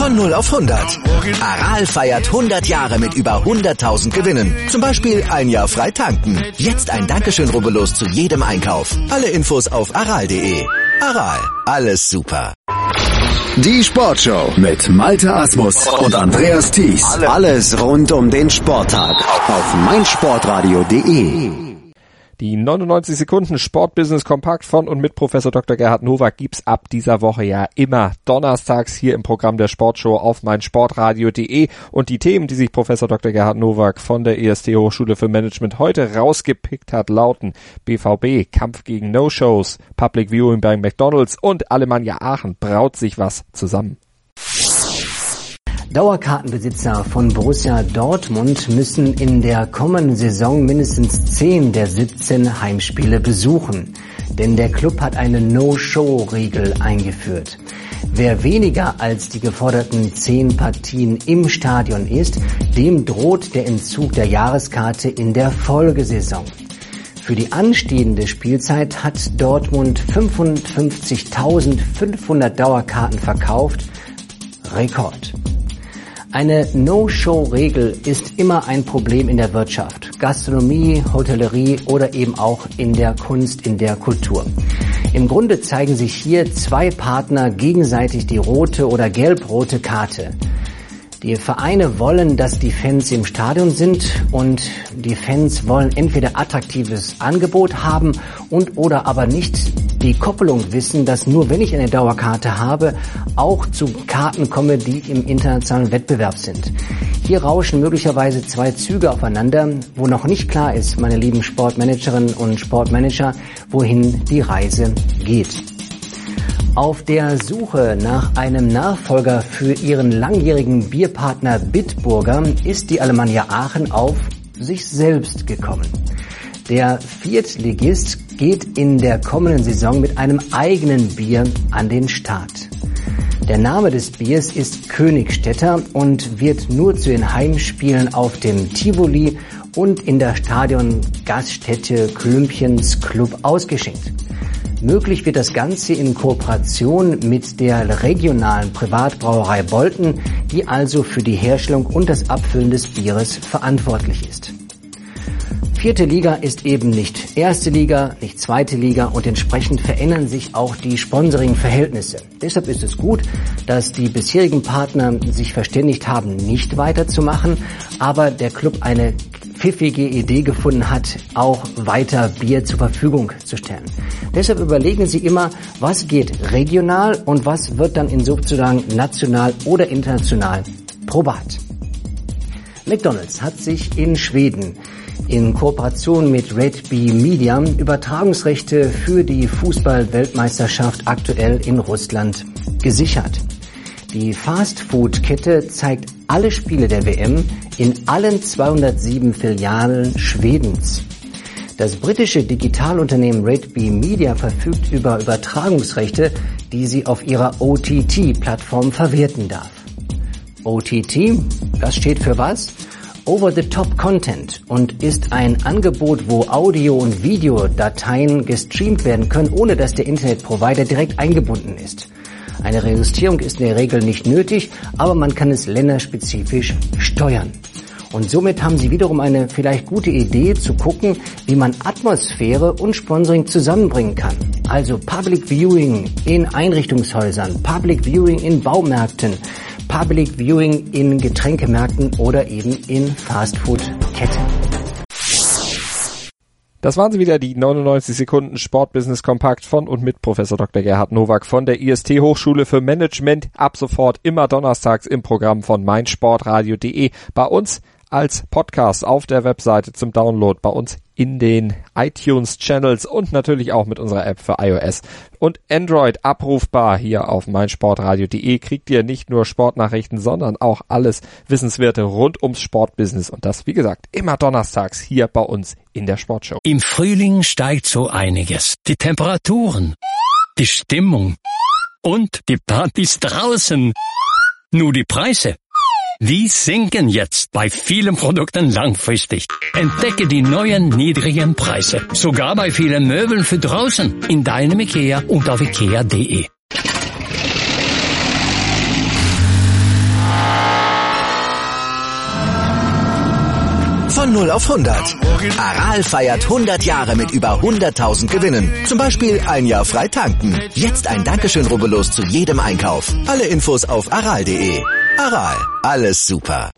Von 0 auf 100. Aral feiert 100 Jahre mit über 100.000 Gewinnen. Zum Beispiel ein Jahr frei tanken. Jetzt ein Dankeschön, rubbellos zu jedem Einkauf. Alle Infos auf aral.de. Aral, alles super. Die Sportshow mit Malte Asmus und Andreas Thies. Alles rund um den Sporttag auf meinsportradio.de. Die 99 Sekunden Sportbusiness kompakt von und mit Professor Dr. Gerhard Nowak gibt's ab dieser Woche ja immer donnerstags hier im Programm der Sportshow auf meinsportradio.de. Und die Themen, die sich Professor Dr. Gerhard Nowak von der EST Hochschule für Management heute rausgepickt hat, lauten BVB, Kampf gegen No-Shows, Public Viewing bei McDonald's und Alemannia Aachen braut sich was zusammen. Dauerkartenbesitzer von Borussia Dortmund müssen in der kommenden Saison mindestens 10 der 17 Heimspiele besuchen. Denn der Club hat eine No-Show-Regel eingeführt. Wer weniger als die geforderten 10 Partien im Stadion ist, dem droht der Entzug der Jahreskarte in der Folgesaison. Für die anstehende Spielzeit hat Dortmund 55.500 Dauerkarten verkauft. Rekord. Eine No-Show-Regel ist immer ein Problem in der Wirtschaft, Gastronomie, Hotellerie oder eben auch in der Kunst, in der Kultur. Im Grunde zeigen sich hier 2 Partner gegenseitig die rote oder gelb-rote Karte. Die Vereine wollen, dass die Fans im Stadion sind und die Fans wollen entweder attraktives Angebot haben und oder aber nicht die Koppelung wissen, dass nur wenn ich eine Dauerkarte habe, auch zu Karten komme, die im internationalen Wettbewerb sind. Hier rauschen möglicherweise 2 Züge aufeinander, wo noch nicht klar ist, meine lieben Sportmanagerinnen und Sportmanager, wohin die Reise geht. Auf der Suche nach einem Nachfolger für ihren langjährigen Bierpartner Bitburger ist die Alemannia Aachen auf sich selbst gekommen. Der Viertligist geht in der kommenden Saison mit einem eigenen Bier an den Start. Der Name des Biers ist Königstädter und wird nur zu den Heimspielen auf dem Tivoli und in der Stadiongaststätte Klümpchens Club ausgeschenkt. Möglich wird das Ganze in Kooperation mit der regionalen Privatbrauerei Bolten, die also für die Herstellung und das Abfüllen des Bieres verantwortlich ist. 4. Liga ist eben nicht 1. Liga, nicht 2. Liga und entsprechend verändern sich auch die Sponsoring-Verhältnisse. Deshalb ist es gut, dass die bisherigen Partner sich verständigt haben, nicht weiterzumachen, aber der Club eine pfiffige Idee gefunden hat, auch weiter Bier zur Verfügung zu stellen. Deshalb überlegen Sie immer, was geht regional und was wird dann in sozusagen national oder international probat. McDonald's hat sich in Schweden in Kooperation mit Red Bee Media Übertragungsrechte für die Fußball-Weltmeisterschaft aktuell in Russland gesichert. Die Fast-Food-Kette zeigt alle Spiele der WM in allen 207 Filialen Schwedens. Das britische Digitalunternehmen Red Bee Media verfügt über Übertragungsrechte, die sie auf ihrer OTT-Plattform verwerten darf. OTT, das steht für was? Over-the-Top Content und ist ein Angebot, wo Audio- und Videodateien gestreamt werden können, ohne dass der Internetprovider direkt eingebunden ist. Eine Registrierung ist in der Regel nicht nötig, aber man kann es länderspezifisch steuern. Und somit haben Sie wiederum eine vielleicht gute Idee zu gucken, wie man Atmosphäre und Sponsoring zusammenbringen kann. Also Public Viewing in Einrichtungshäusern, Public Viewing in Baumärkten, Public Viewing in Getränkemärkten oder eben in Fastfood-Ketten. Das waren sie wieder, die 99 Sekunden Sportbusiness kompakt von und mit Professor Dr. Gerhard Nowak von der IST Hochschule für Management. Ab sofort immer donnerstags im Programm von meinsportradio.de. Bei uns als Podcast auf der Webseite zum Download, bei uns in den iTunes-Channels und natürlich auch mit unserer App für iOS und Android abrufbar hier auf meinsportradio.de. Kriegt ihr nicht nur Sportnachrichten, sondern auch alles Wissenswerte rund ums Sportbusiness. Und das, wie gesagt, immer donnerstags hier bei uns in der Sportshow. Im Frühling steigt so einiges. Die Temperaturen, die Stimmung und die Partys draußen. Nur die Preise, die sinken jetzt bei vielen Produkten langfristig. Entdecke die neuen niedrigen Preise. Sogar bei vielen Möbeln für draußen. In deinem IKEA und auf ikea.de. 0 auf 100. Aral feiert 100 Jahre mit über 100.000 Gewinnen. Zum Beispiel ein Jahr frei tanken. Jetzt ein Dankeschön, rubbellos zu jedem Einkauf. Alle Infos auf aral.de. Aral, alles super.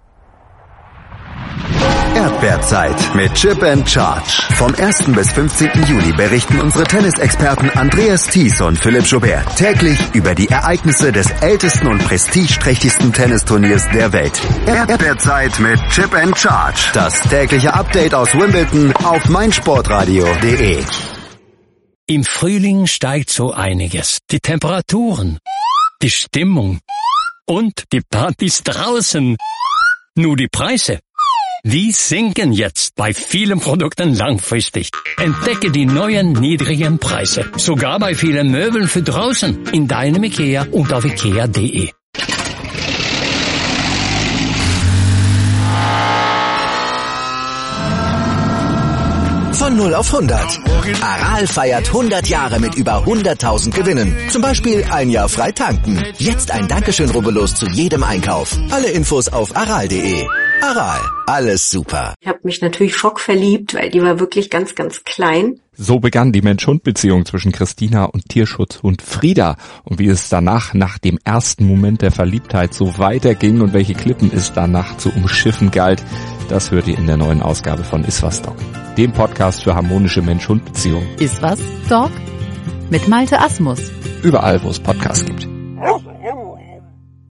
Erdbeerzeit mit Chip and Charge. Vom 1. bis 15. Juli berichten unsere Tennisexperten Andreas Thies und Philipp Joubert täglich über die Ereignisse des ältesten und prestigeträchtigsten Tennisturniers der Welt. Erdbeerzeit mit Chip and Charge. Das tägliche Update aus Wimbledon auf meinsportradio.de. Im Frühling steigt so einiges. Die Temperaturen, die Stimmung und die Partys draußen. Nur die Preise, die sinken jetzt bei vielen Produkten langfristig. Entdecke die neuen niedrigen Preise. Sogar bei vielen Möbeln für draußen. In deinem IKEA und auf IKEA.de. Von 0 auf 100. Aral feiert 100 Jahre mit über 100.000 Gewinnen. Zum Beispiel ein Jahr frei tanken. Jetzt ein Dankeschön, rubbellos zu jedem Einkauf. Alle Infos auf aral.de. Aral, alles super. Ich habe mich natürlich schockverliebt, weil die war wirklich ganz, ganz klein. So begann die Mensch-Hund-Beziehung zwischen Christina und Tierschutzhund Frieda. Und wie es danach, nach dem ersten Moment der Verliebtheit, so weiterging und welche Klippen es danach zu umschiffen galt, das hört ihr in der neuen Ausgabe von Iswas Dog, dem Podcast für harmonische Mensch-Hund-Beziehungen. Iswas Dog mit Malte Asmus. Überall, wo es Podcasts gibt.